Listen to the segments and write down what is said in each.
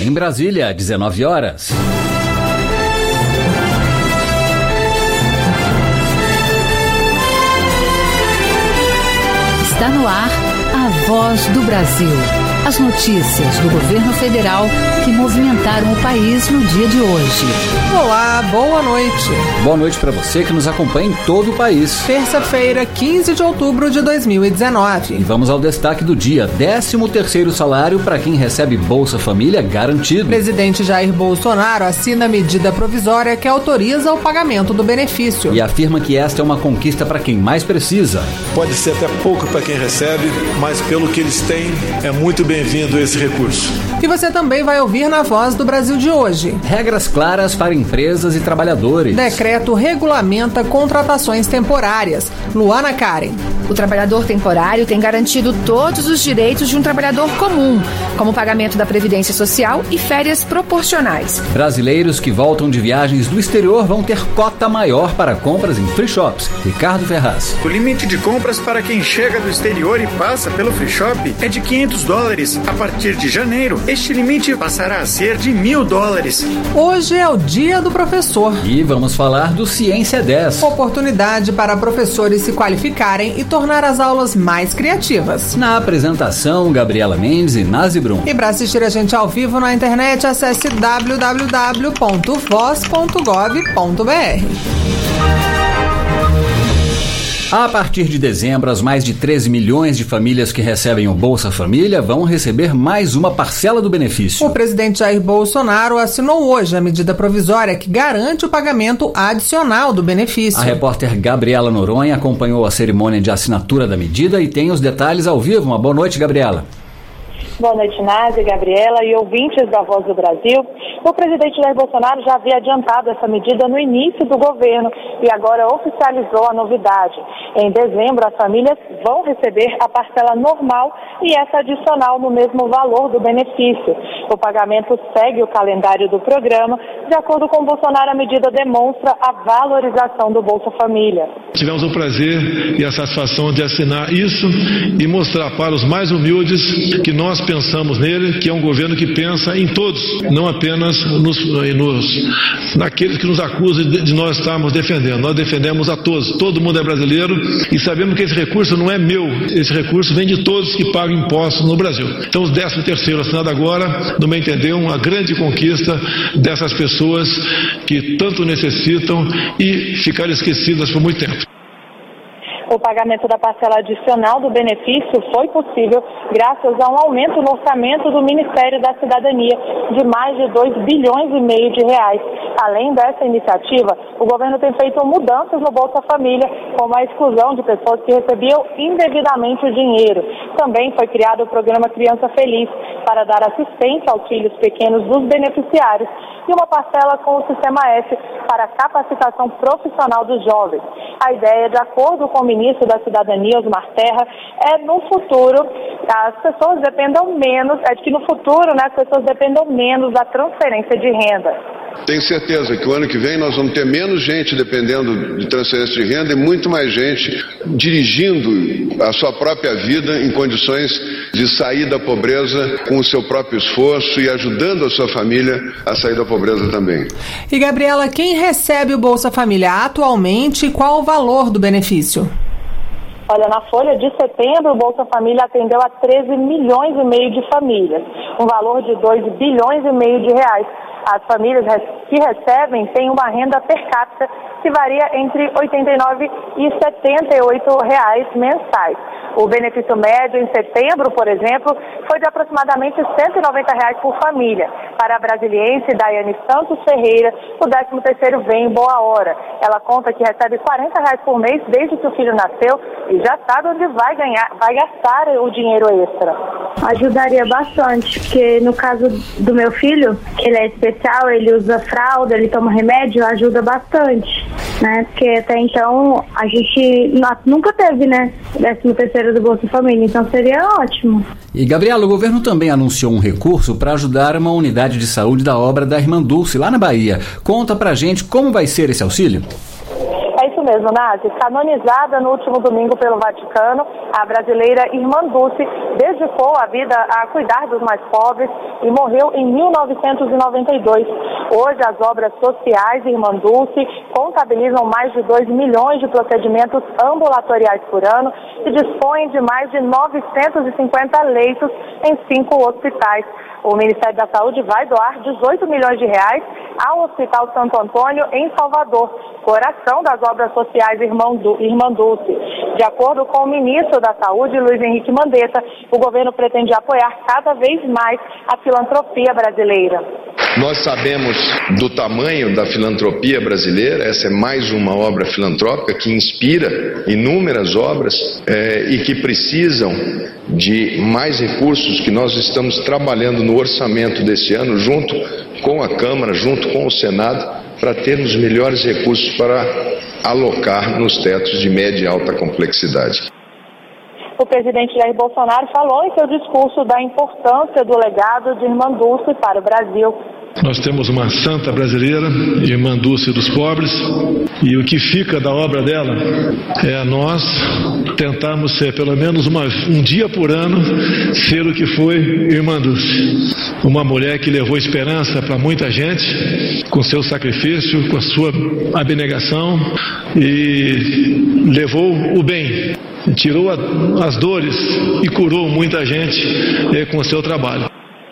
Em Brasília, 19 horas. Está no ar a Voz do Brasil. As notícias do governo federal que movimentaram o país no dia de hoje. Olá, boa noite. Boa noite para você que nos acompanha em todo o país. Terça-feira, 15 de outubro de 2019. E vamos ao destaque do dia. 13º salário para quem recebe Bolsa Família garantido. Presidente Jair Bolsonaro assina medida provisória que autoriza o pagamento do benefício. E afirma que esta é uma conquista para quem mais precisa. Pode ser até pouco para quem recebe, mas pelo que eles têm, é muito bem-vindo esse recurso. E você também vai ouvir na Voz do Brasil de hoje. Regras claras para empresas e trabalhadores. Decreto regulamenta contratações temporárias. Luana Karen. O trabalhador temporário tem garantido todos os direitos de um trabalhador comum, como o pagamento da Previdência Social e férias proporcionais. Brasileiros que voltam de viagens do exterior vão ter cota maior para compras em free shops. Ricardo Ferraz. O limite de compras para quem chega do exterior e passa pelo free shop é de $500. A partir de janeiro, este limite passará a ser de $1.000. Hoje é o Dia do Professor. E vamos falar do Ciência 10. Oportunidade para professores se qualificarem e tornar as aulas mais criativas. Na apresentação, Gabriela Mendes e Nazi Brum. E para assistir a gente ao vivo na internet, acesse www.voz.gov.br. A partir de dezembro, as mais de 13 milhões de famílias que recebem o Bolsa Família vão receber mais uma parcela do benefício. O presidente Jair Bolsonaro assinou hoje a medida provisória que garante o pagamento adicional do benefício. A repórter Gabriela Noronha acompanhou a cerimônia de assinatura da medida e tem os detalhes ao vivo. Uma boa noite, Gabriela. Boa noite, Nádia, Gabriela e ouvintes da Voz do Brasil. O presidente Jair Bolsonaro já havia adiantado essa medida no início do governo e agora oficializou a novidade. Em dezembro, as famílias vão receber a parcela normal e essa adicional no mesmo valor do benefício. O pagamento segue o calendário do programa. De acordo com Bolsonaro, a medida demonstra a valorização do Bolsa Família. Tivemos o prazer e a satisfação de assinar isso e mostrar para os mais humildes que nós pensamos nele, que é um governo que pensa em todos, não apenas naqueles que nos acusam de nós estarmos defendendo. Nós defendemos a todos, todo mundo é brasileiro e sabemos que esse recurso não é meu, esse recurso vem de todos que pagam impostos no Brasil. Então, o 13º assinado agora, no meu entender, uma grande conquista dessas pessoas que tanto necessitam e ficaram esquecidas por muito tempo. O pagamento da parcela adicional do benefício foi possível graças a um aumento no orçamento do Ministério da Cidadania de mais de R$2,5 bilhões. Além dessa iniciativa, o governo tem feito mudanças no Bolsa Família, como a exclusão de pessoas que recebiam indevidamente o dinheiro. Também foi criado o programa Criança Feliz para dar assistência aos filhos pequenos dos beneficiários e uma parcela com o Sistema F para a capacitação profissional dos jovens. A ideia, de acordo com o ministro da Cidadania, Osmar Terra, é no futuro as pessoas dependam menos, as pessoas dependam menos da transferência de renda. Tenho certeza que o ano que vem nós vamos ter menos gente dependendo de transferência de renda e muito mais gente dirigindo a sua própria vida em condições de sair da pobreza com o seu próprio esforço e ajudando a sua família a sair da pobreza também. E, Gabriela, quem recebe o Bolsa Família atualmente e qual o valor do benefício? Olha, na folha de setembro, o Bolsa Família atendeu a 13,5 milhões de famílias, um valor de R$2,5 bilhões. As famílias que recebem têm uma renda per capita que varia entre R$ 89 e R$ 78 mensais. O benefício médio em setembro, por exemplo, foi de aproximadamente R$ 190 por família. Para a brasiliense Daiane Santos Ferreira, o 13º vem em boa hora. Ela conta que recebe R$ 40 por mês desde que o filho nasceu e já sabe onde vai gastar o dinheiro extra. Ajudaria bastante, porque no caso do meu filho, que ele é especial, ele usa fralda, ele toma remédio, ajuda bastante, né? Porque até então a gente nunca teve, né, 13º do Bolsa Família, então seria ótimo. E, Gabriela, o governo também anunciou um recurso para ajudar uma unidade de saúde da obra da Irmã Dulce, lá na Bahia. Conta pra gente como vai ser esse auxílio. É isso mesmo, Nazi. Canonizada no último domingo pelo Vaticano, a brasileira Irmã Dulce dedicou a vida a cuidar dos mais pobres e morreu em 1992. Hoje, as obras sociais Irmã Dulce contabilizam mais de 2 milhões de procedimentos ambulatoriais por ano e dispõem de mais de 950 leitos em 5 hospitais. O Ministério da Saúde vai doar 18 milhões de reais ao Hospital Santo Antônio, em Salvador, coração das obras sociais Irmã Dulce. De acordo com o ministro da Saúde, Luiz Henrique Mandetta, o governo pretende apoiar cada vez mais a filantropia brasileira. Nós sabemos do tamanho da filantropia brasileira, essa é mais uma obra filantrópica que inspira inúmeras obras e que precisam de mais recursos que nós estamos trabalhando no orçamento desse ano, junto com a Câmara, junto com o Senado, para termos melhores recursos para alocar nos tetos de média e alta complexidade. O presidente Jair Bolsonaro falou em seu discurso da importância do legado de Irmã Dulce para o Brasil. Nós temos uma santa brasileira, Irmã Dulce dos pobres, e o que fica da obra dela é a nós tentarmos ser, pelo menos um dia por ano, ser o que foi Irmã Dulce. Uma mulher que levou esperança para muita gente, com seu sacrifício, com a sua abnegação, e levou o bem, tirou as dores e curou muita gente com o seu trabalho.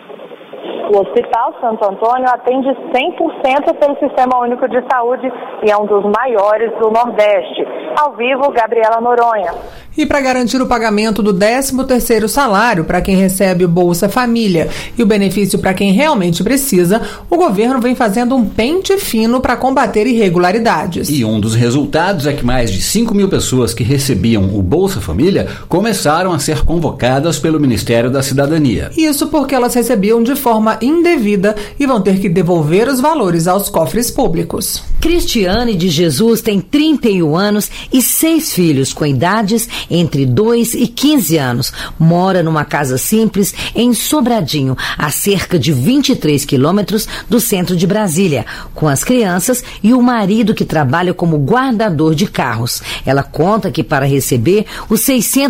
O Hospital Santo Antônio atende 100% pelo Sistema Único de Saúde e é um dos maiores do Nordeste. Ao vivo, Gabriela Noronha. E para garantir o pagamento do 13º salário para quem recebe o Bolsa Família e o benefício para quem realmente precisa, o governo vem fazendo um pente fino para combater irregularidades. E um dos resultados é que mais de 5 mil pessoas que recebiam o Bolsa Família começaram a ser convocadas pelo Ministério da Cidadania. Isso porque elas recebiam de forma indevida e vão ter que devolver os valores aos cofres públicos. Cristiane de Jesus tem 31 anos e 6 filhos com idades entre 2 e 15 anos. Mora numa casa simples em Sobradinho, a cerca de 23 quilômetros do centro de Brasília, com as crianças e o marido que trabalha como guardador de carros. Ela conta que para receber os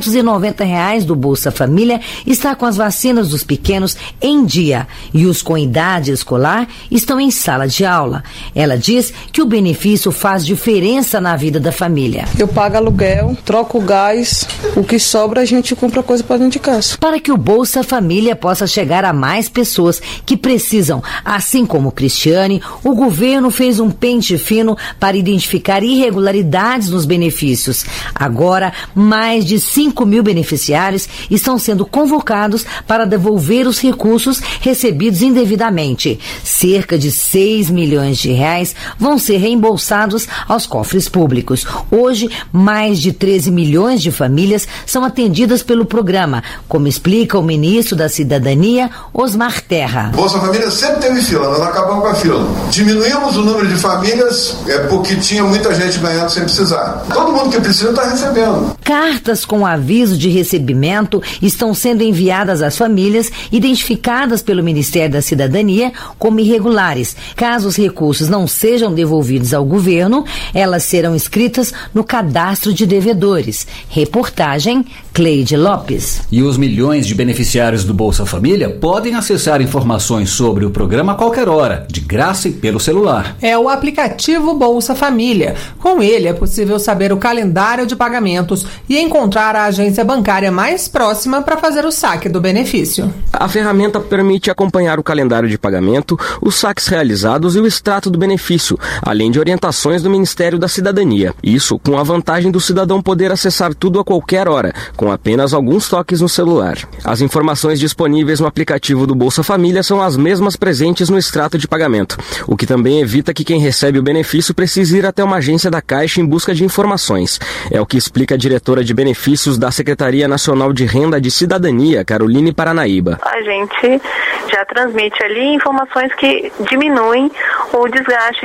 R$690 do Bolsa Família está com as vacinas dos pequenos em dia e os com idade escolar estão em sala de aula. Ela diz que o benefício faz diferença na vida da família. Eu pago aluguel, troco gás, o que sobra a gente compra coisa para dentro de casa. Para que o Bolsa Família possa chegar a mais pessoas que precisam, assim como Cristiane, o governo fez um pente fino para identificar irregularidades nos benefícios. Agora, mais de 5 mil beneficiários estão sendo convocados para devolver os recursos recebidos indevidamente. Cerca de 6 milhões de reais vão ser reembolsados aos cofres públicos. Hoje, mais de 13 milhões de famílias são atendidas pelo programa, como explica o ministro da Cidadania, Osmar Terra. Bolsa Família sempre teve fila, nós acabamos com a fila. Diminuímos o número de famílias porque tinha muita gente ganhando sem precisar. Todo mundo que precisa está recebendo. Cartas com aviso de recebimento estão sendo enviadas às famílias identificadas pelo Ministério da Cidadania como irregulares. Caso os recursos não sejam devolvidos ao governo, elas serão inscritas no cadastro de devedores. Reportagem Cleide Lopes. E os milhões de beneficiários do Bolsa Família podem acessar informações sobre o programa a qualquer hora, de graça e pelo celular. É o aplicativo Bolsa Família. Com ele é possível saber o calendário de pagamentos e encontrar a agência bancária mais próxima para fazer o saque do benefício. A ferramenta permite acompanhar o calendário de pagamento, os saques realizados e o extrato do benefício, além de orientações do Ministério da Cidadania. Isso com a vantagem do cidadão poder acessar tudo a qualquer hora, com apenas alguns toques no celular. As informações disponíveis no aplicativo do Bolsa Família são as mesmas presentes no extrato de pagamento, o que também evita que quem recebe o benefício precise ir até uma agência da Caixa em busca de informações. É o que explica a diretora de benefícios da Secretaria Nacional de Renda de Cidadania, Caroline Paranaíba. A gente já transmite ali informações que diminuem o desgaste de, por exemplo,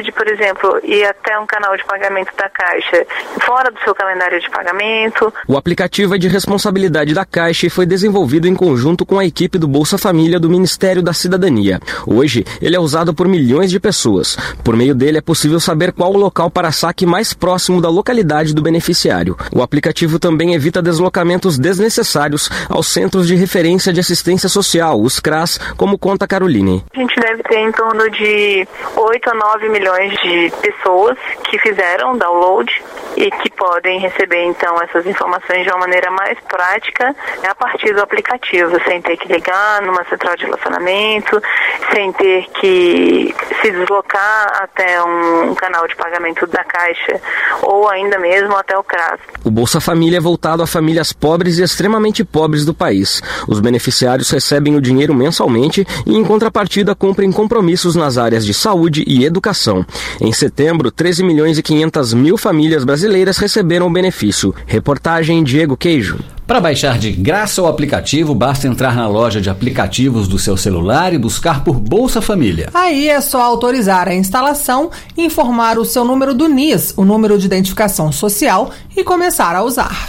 exemplo, ir até um canal de pagamento da Caixa fora do seu calendário de pagamento. O aplicativo é de responsabilidade da Caixa e foi desenvolvido em conjunto com a equipe do Bolsa Família do Ministério da Cidadania. Hoje, ele é usado por milhões de pessoas. Por meio dele, é possível saber qual o local para saque mais próximo da localidade do beneficiário. O aplicativo também evita deslocamentos desnecessários aos Centros de Referência de Assistência Social, os CRAS, como conta Caroline. A gente deve ter em torno de 8 a 9 milhões de pessoas que fizeram download e que podem receber, então, essas informações de uma maneira mais prática a partir do aplicativo, sem ter que ligar numa central de relacionamento, sem ter que se deslocar até um canal de pagamento da Caixa ou ainda mesmo até o CRAS. O Bolsa Família é voltado a famílias pobres e extremamente pobres do país. Os beneficiários recebem o dinheiro mensalmente e, em contrapartida, cumprem compromissos nas áreas de saúde e educação. Em setembro, 13 milhões e 500 mil famílias brasileiras receberam o benefício. Reportagem Diego Queijo. Para baixar de graça o aplicativo, basta entrar na loja de aplicativos do seu celular e buscar por Bolsa Família. Aí é só autorizar a instalação, informar o seu número do NIS, o número de identificação social, e começar a usar.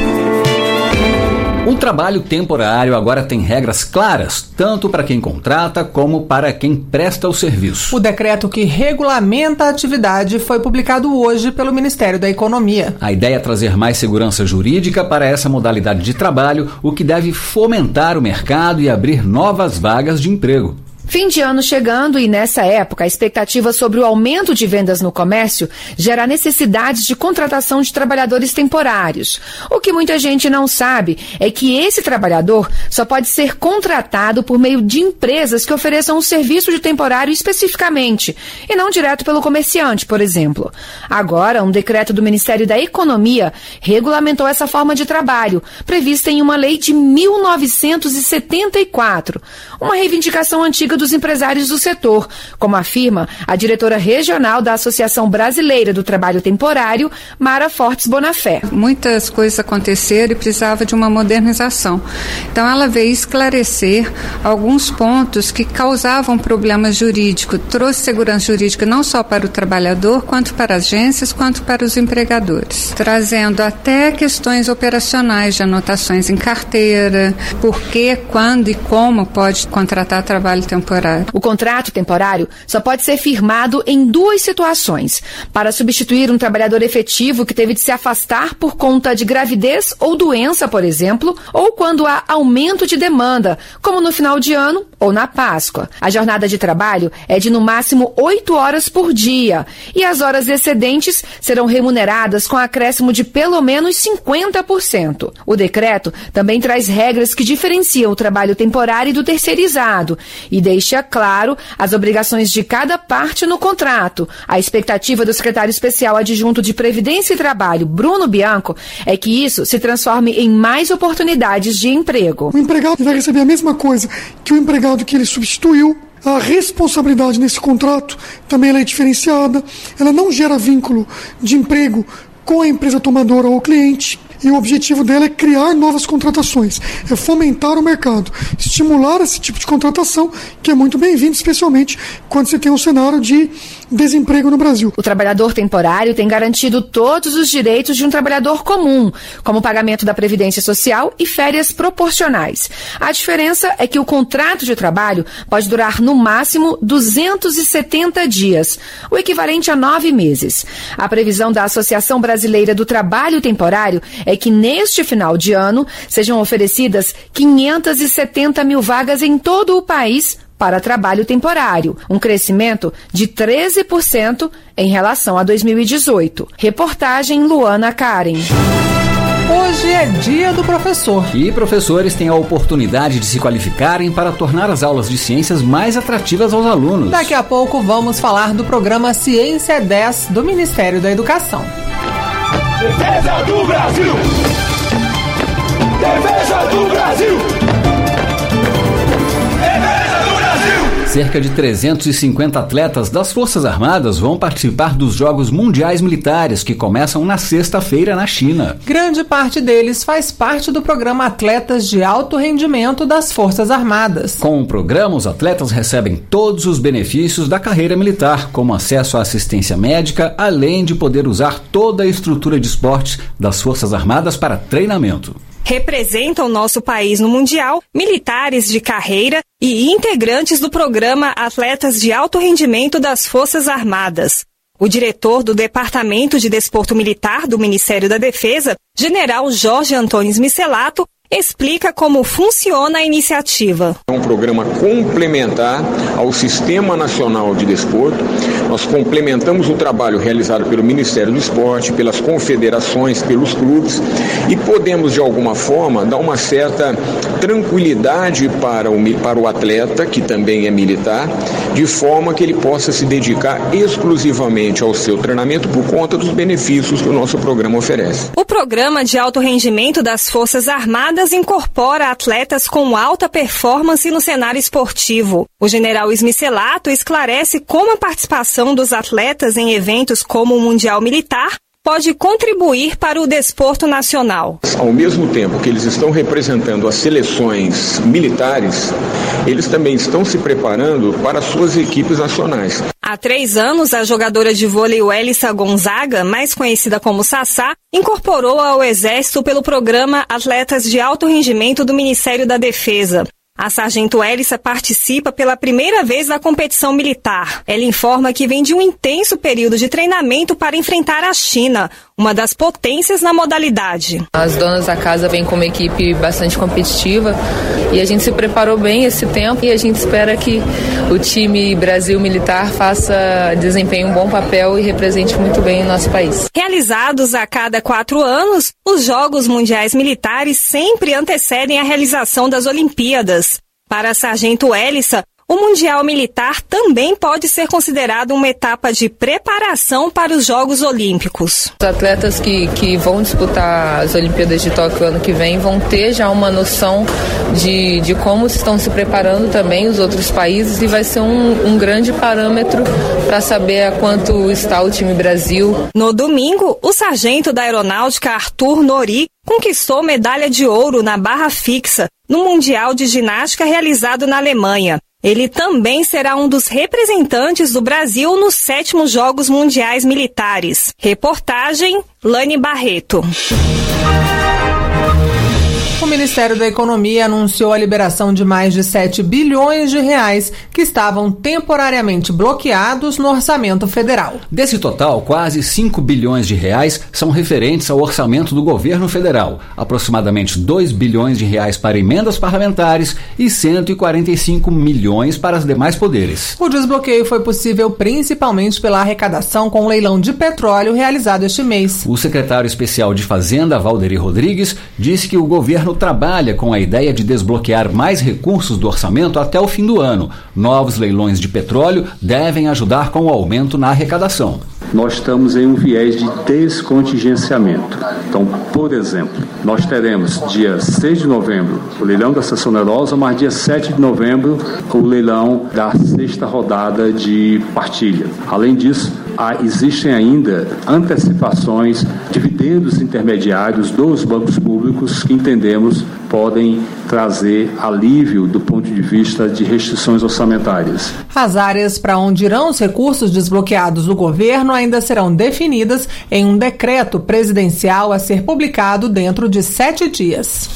O trabalho temporário agora tem regras claras, tanto para quem contrata como para quem presta o serviço. O decreto que regulamenta a atividade foi publicado hoje pelo Ministério da Economia. A ideia é trazer mais segurança jurídica para essa modalidade de trabalho, o que deve fomentar o mercado e abrir novas vagas de emprego. Fim de ano chegando e, nessa época, a expectativa sobre o aumento de vendas no comércio gera necessidades de contratação de trabalhadores temporários. O que muita gente não sabe é que esse trabalhador só pode ser contratado por meio de empresas que ofereçam um serviço de temporário especificamente, e não direto pelo comerciante, por exemplo. Agora, um decreto do Ministério da Economia regulamentou essa forma de trabalho, prevista em uma lei de 1974, uma reivindicação antiga dos empresários do setor, como afirma a diretora regional da Associação Brasileira do Trabalho Temporário, Mara Fortes Bonafé. Muitas coisas aconteceram e precisava de uma modernização. Então ela veio esclarecer alguns pontos que causavam problemas jurídicos, trouxe segurança jurídica não só para o trabalhador, quanto para as agências, quanto para os empregadores, trazendo até questões operacionais de anotações em carteira, por que, quando e como pode contratar trabalho temporário. O contrato temporário só pode ser firmado em duas situações: para substituir um trabalhador efetivo que teve de se afastar por conta de gravidez ou doença, por exemplo, ou quando há aumento de demanda, como no final de ano ou na Páscoa. A jornada de trabalho é de no máximo 8 horas por dia e as horas excedentes serão remuneradas com acréscimo de pelo menos 50%. O decreto também traz regras que diferenciam o trabalho temporário do terceirizado e deixa claro as obrigações de cada parte no contrato. A expectativa do secretário especial adjunto de Previdência e Trabalho, Bruno Bianco, é que isso se transforme em mais oportunidades de emprego. O empregado vai receber a mesma coisa que o empregado que ele substituiu. A responsabilidade nesse contrato também ela é diferenciada, ela não gera vínculo de emprego com a empresa tomadora ou cliente. E o objetivo dela é criar novas contratações, é fomentar o mercado, estimular esse tipo de contratação, que é muito bem-vindo, especialmente quando você tem um cenário de desemprego no Brasil. O trabalhador temporário tem garantido todos os direitos de um trabalhador comum, como o pagamento da Previdência Social e férias proporcionais. A diferença é que o contrato de trabalho pode durar no máximo 270 dias, o equivalente a 9 meses. A previsão da Associação Brasileira do Trabalho Temporário é que neste final de ano sejam oferecidas 570 mil vagas em todo o país para trabalho temporário, um crescimento de 13% em relação a 2018. Reportagem Luana Karen. Hoje é dia do professor. E professores têm a oportunidade de se qualificarem para tornar as aulas de ciências mais atrativas aos alunos. Daqui a pouco vamos falar do programa Ciência 10 do Ministério da Educação. Defesa do Brasil! Defesa do Brasil! Defesa do Brasil! Cerca de 350 atletas das Forças Armadas vão participar dos Jogos Mundiais Militares, que começam na sexta-feira na China. Grande parte deles faz parte do programa Atletas de Alto Rendimento das Forças Armadas. Com o programa, os atletas recebem todos os benefícios da carreira militar, como acesso à assistência médica, além de poder usar toda a estrutura de esportes das Forças Armadas para treinamento. Representam nosso país no Mundial militares de carreira e integrantes do programa Atletas de Alto Rendimento das Forças Armadas. O diretor do Departamento de Desporto Militar do Ministério da Defesa, General Jorge Antônio Micelato, explica como funciona a iniciativa. É um programa complementar ao Sistema Nacional de Desporto. Nós complementamos o trabalho realizado pelo Ministério do Esporte, pelas confederações, pelos clubes e podemos, de alguma forma, dar uma certa tranquilidade para o atleta, que também é militar, de forma que ele possa se dedicar exclusivamente ao seu treinamento por conta dos benefícios que o nosso programa oferece. O programa de alto rendimento das Forças Armadas incorpora atletas com alta performance no cenário esportivo. O general Micelato esclarece como a participação dos atletas em eventos como o Mundial Militar pode contribuir para o desporto nacional. Ao mesmo tempo que eles estão representando as seleções militares, eles também estão se preparando para suas equipes nacionais. Há 3 anos, a jogadora de vôlei Welissa Gonzaga, mais conhecida como Sassá, incorporou ao Exército pelo programa Atletas de Alto Rendimento do Ministério da Defesa. A sargento Welissa participa pela primeira vez da competição militar. Ela informa que vem de um intenso período de treinamento para enfrentar a China, uma das potências na modalidade. As donas da casa vêm com uma equipe bastante competitiva e a gente se preparou bem esse tempo e a gente espera que o time Brasil Militar desempenhe um bom papel e represente muito bem o nosso país. Realizados a cada 4 anos, os Jogos Mundiais Militares sempre antecedem a realização das Olimpíadas. Para a sargento Welissa, o Mundial Militar também pode ser considerado uma etapa de preparação para os Jogos Olímpicos. Os atletas que vão disputar as Olimpíadas de Tóquio ano que vem vão ter já uma noção de como estão se preparando também os outros países e vai ser um grande parâmetro para saber a quanto está o time Brasil. No domingo, o sargento da Aeronáutica Arthur Nori conquistou medalha de ouro na barra fixa no Mundial de Ginástica realizado na Alemanha. Ele também será um dos representantes do Brasil nos 7º Jogos Mundiais Militares. Reportagem, Lani Barreto. O Ministério da Economia anunciou a liberação de mais de 7 bilhões de reais que estavam temporariamente bloqueados no orçamento federal. Desse total, quase 5 bilhões de reais são referentes ao orçamento do governo federal, aproximadamente 2 bilhões de reais para emendas parlamentares e 145 milhões para os demais poderes. O desbloqueio foi possível principalmente pela arrecadação com o leilão de petróleo realizado este mês. O secretário especial de Fazenda, Valderi Rodrigues, disse que o governo trabalha com a ideia de desbloquear mais recursos do orçamento até o fim do ano. Novos leilões de petróleo devem ajudar com o aumento na arrecadação. Nós estamos em um viés de descontingenciamento. Então, por exemplo, nós teremos dia 6 de novembro o leilão da Sessão Onerosa, mas dia 7 de novembro o leilão da 6ª rodada de partilha. Além disso, existem ainda antecipações, dividendos intermediários dos bancos públicos que entendemos podem trazer alívio do ponto de vista de restrições orçamentárias. As áreas para onde irão os recursos desbloqueados do governo ainda serão definidas em um decreto presidencial a ser publicado dentro de 7 dias.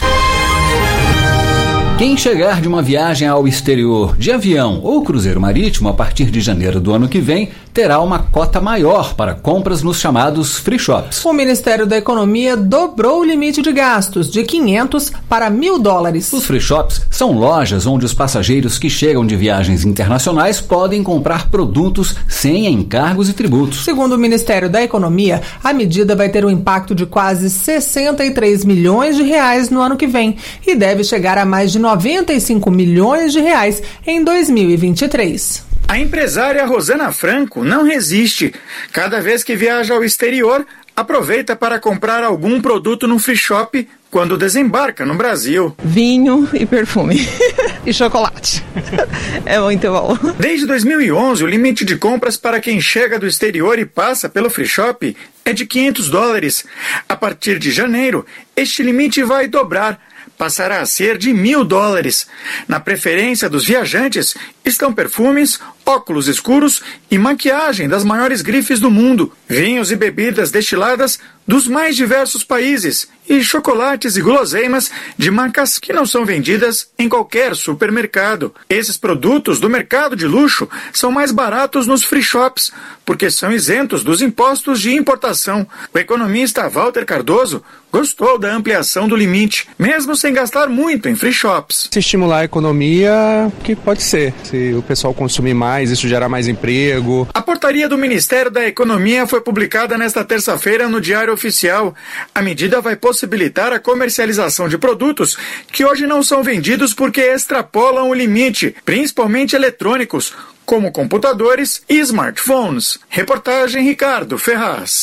Quem chegar de uma viagem ao exterior de avião ou cruzeiro marítimo a partir de janeiro do ano que vem terá uma cota maior para compras nos chamados free shops. O Ministério da Economia dobrou o limite de gastos de 500 para $1.000. Os free shops são lojas onde os passageiros que chegam de viagens internacionais podem comprar produtos sem encargos e tributos. Segundo o Ministério da Economia, a medida vai ter um impacto de quase 63 milhões de reais no ano que vem e deve chegar a mais de 95 milhões de reais em 2023. A empresária Rosana Franco não resiste. Cada vez que viaja ao exterior, aproveita para comprar algum produto no free shop quando desembarca no Brasil. Vinho e perfume. E chocolate. É muito bom. Desde 2011, o limite de compras para quem chega do exterior e passa pelo free shop é de $500. A partir de janeiro, este limite vai dobrar. Passará a ser de $1.000. Na preferência dos viajantes estão perfumes, óculos escuros e maquiagem das maiores grifes do mundo, vinhos e bebidas destiladas dos mais diversos países e chocolates e guloseimas de marcas que não são vendidas em qualquer supermercado. Esses produtos do mercado de luxo são mais baratos nos free shops, porque são isentos dos impostos de importação. O economista Walter Cardoso gostou da ampliação do limite, mesmo sem gastar muito em free shops. Se estimular a economia, que pode ser. Se o pessoal consumir mais, isso gerar mais emprego. A portaria do Ministério da Economia foi publicada nesta terça-feira no Diário Oficial. A medida vai possibilitar a comercialização de produtos que hoje não são vendidos porque extrapolam o limite, principalmente eletrônicos, como computadores e smartphones. Reportagem Ricardo Ferraz.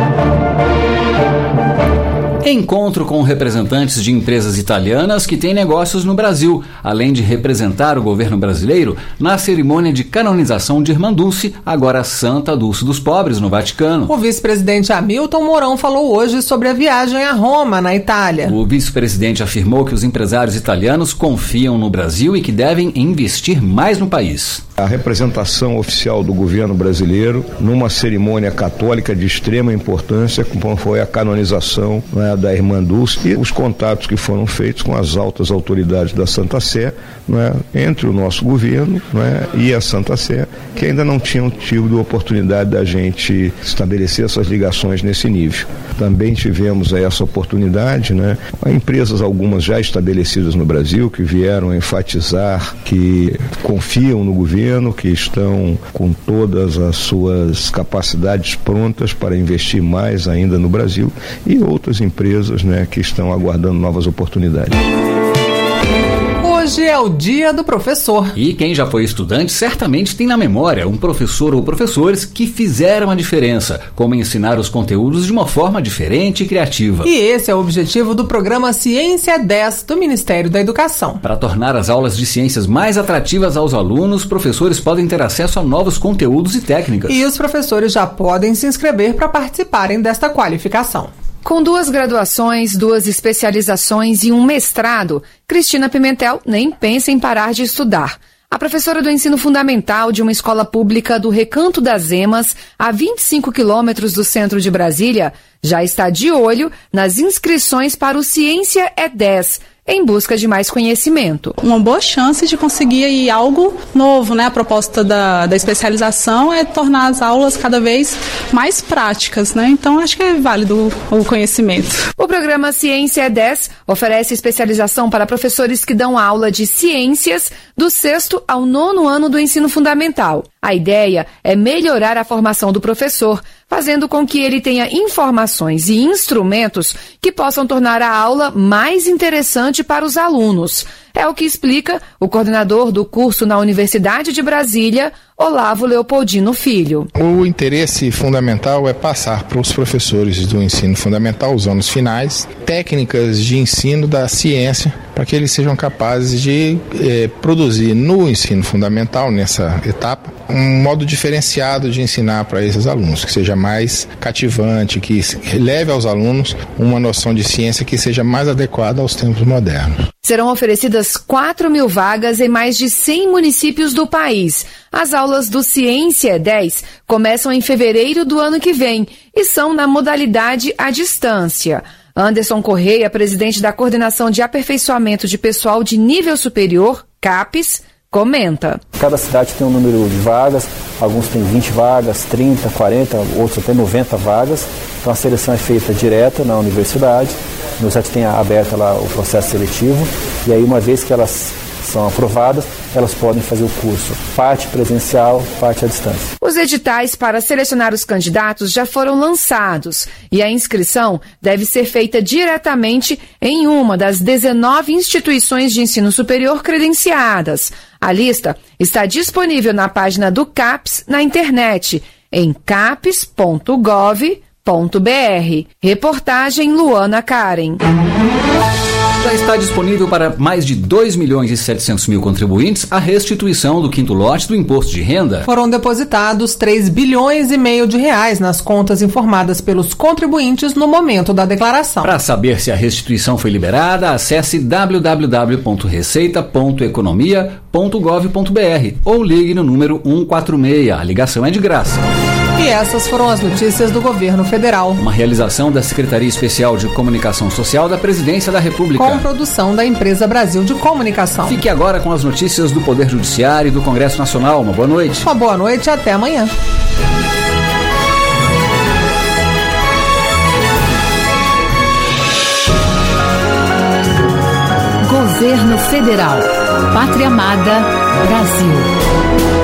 Encontro com representantes de empresas italianas que têm negócios no Brasil, além de representar o governo brasileiro na cerimônia de canonização de Irmã Dulce, agora Santa Dulce dos Pobres, no Vaticano. O vice-presidente Hamilton Mourão falou hoje sobre a viagem a Roma, na Itália. O vice-presidente afirmou que os empresários italianos confiam no Brasil e que devem investir mais no país. A representação oficial do governo brasileiro numa cerimônia católica de extrema importância, como foi a canonização, né, da Irmã Dulce, e os contatos que foram feitos com as altas autoridades da Santa Sé, né, entre o nosso governo, né, e a Santa Sé, que ainda não tinham tido a oportunidade da gente estabelecer essas ligações nesse nível. Também tivemos essa oportunidade, né, empresas algumas já estabelecidas no Brasil, que vieram enfatizar que confiam no governo, que estão com todas as suas capacidades prontas para investir mais ainda no Brasil, e outras empresas, né, que estão aguardando novas oportunidades. Hoje é o dia do professor. E quem já foi estudante certamente tem na memória um professor ou professores que fizeram a diferença, como ensinar os conteúdos de uma forma diferente e criativa. E esse é o objetivo do programa Ciência 10 do Ministério da Educação. Para tornar as aulas de ciências mais atrativas aos alunos, professores podem ter acesso a novos conteúdos e técnicas. E os professores já podem se inscrever para participarem desta qualificação. Com 2 graduações, 2 especializações e um mestrado, Cristina Pimentel nem pensa em parar de estudar. A professora do ensino fundamental de uma escola pública do Recanto das Emas, a 25 quilômetros do centro de Brasília, já está de olho nas inscrições para o Ciência é 10, em busca de mais conhecimento. Uma boa chance de conseguir aí algo novo, né? A proposta da especialização é tornar as aulas cada vez mais práticas, né? Então acho que é válido o conhecimento. O programa Ciência 10 oferece especialização para professores que dão aula de ciências do 6º ao 9º ano do ensino fundamental. A ideia é melhorar a formação do professor, fazendo com que ele tenha informações e instrumentos que possam tornar a aula mais interessante para os alunos. É o que explica o coordenador do curso na Universidade de Brasília, Olavo Leopoldino Filho. O interesse fundamental é passar para os professores do ensino fundamental, os anos finais, técnicas de ensino da ciência, para que eles sejam capazes de produzir no ensino fundamental, nessa etapa, um modo diferenciado de ensinar para esses alunos, que seja mais cativante, que leve aos alunos uma noção de ciência que seja mais adequada aos tempos modernos. Serão oferecidas 4.000 vagas em mais de 100 municípios do país. As aulas do Ciência 10 começam em fevereiro do ano que vem e são na modalidade à distância. Anderson Correia, presidente da Coordenação de Aperfeiçoamento de Pessoal de Nível Superior, CAPES, comenta. Cada cidade tem um número de vagas, alguns têm 20 vagas, 30, 40, outros até 90 vagas. Então a seleção é feita direta na universidade. A universidade tem aberta lá o processo seletivo e aí uma vez que elas são aprovadas, elas podem fazer o curso, parte presencial, parte à distância. Os editais para selecionar os candidatos já foram lançados e a inscrição deve ser feita diretamente em uma das 19 instituições de ensino superior credenciadas. A lista está disponível na página do CAPES na internet, em capes.gov.br. Reportagem Luana Karen. Já está disponível para mais de 2.700.000 contribuintes a restituição do quinto lote do imposto de renda. Foram depositados 3,5 bilhões de reais nas contas informadas pelos contribuintes no momento da declaração. Para saber se a restituição foi liberada, acesse www.receita.economia.gov.br ou ligue no número 146. A ligação é de graça. E essas foram as notícias do governo federal. Uma realização da Secretaria Especial de Comunicação Social da Presidência da República. Com produção da Empresa Brasil de Comunicação. Fique agora com as notícias do Poder Judiciário e do Congresso Nacional. Uma boa noite. Uma boa noite e até amanhã. Governo Federal. Pátria Amada, Brasil.